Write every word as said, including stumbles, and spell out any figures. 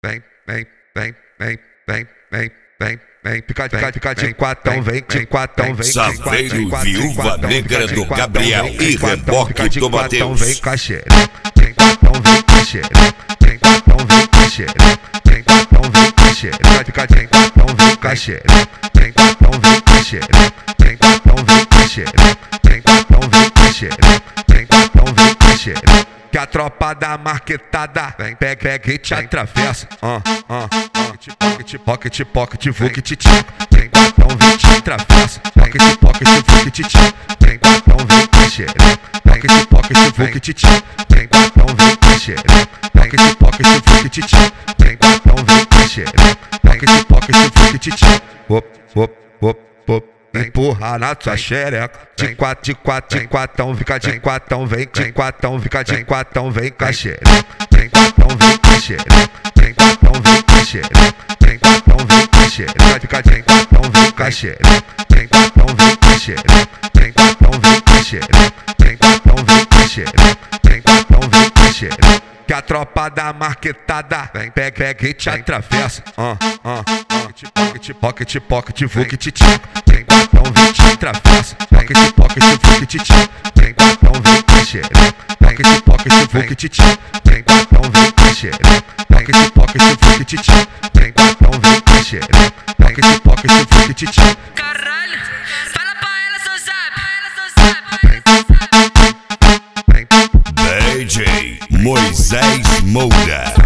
vem, vem, vem, vem, vem, vem, vem, vem, fica, fica, fica de quatão, vem, de quatão, vem, Saveiro, Viúva Negra do Gabriel e Reboque do Mateus. Vem caxereca, tem quatão, vem caxereca, tem quatão, vem caxereca, tem quatão, vem caxereca, fica de quatão, vem caxereca, tem quatão, vem caxereca, tem quatão, vem caxereca, tem quatão, vem caxereca, tem quatão, vem caxereca. Que a tropa da marquetada vem, pega, pega e te atravessa. Ah, ah, pocket, pocket, pocket, pocket, vuc, te tchac. Tem quatão, vem te atravessa. Pocket, pocket, vuc, te tchac. Tem quatão, vem caxereca. Pocket, pocket, vuc, te tchac. Tem quatão, vem caxereca. Pocket, pocket, vuc, te tchac. Tem quatão, vem caxereca. Pocket, pocket, vuc, te tchac. Op, op, op, op. Empurra na tua xereca. De quatro, de quatro, de quatão, fica de quatão, vem, de quatão, fica de quatão, vem caxereca. Tem quatão, vem caxereca. Tem quatão, vem caxereca. Tem quatão, vem caxereca. Fica de quatão, vem caxereca. Tem quatão, vem caxereca. Tem quatão, vem caxereca. Tem quatão, vem caxereca. Tem quatão, vem caxereca. Que a tropa da marquetada vem, pega, pega e te atravessa. Ah, ah, pocket, pocket, pocket, pocket, vuc, te tchac. Tem quatão, vem te atravessa. Pocket, pocket, vuc, te tchac. Tem quatão, vem caxereca. Pocket, pocket, vuc, te tchac. Tem quatão, vem caxereca. Pocket, pocket, vuc, te tchac. Tem quatão, vem caxereca. Pocket, pocket, vuc, te tchac. Caralho, fala pra ela seu zap, ela seu zap. D J Moisés Moura.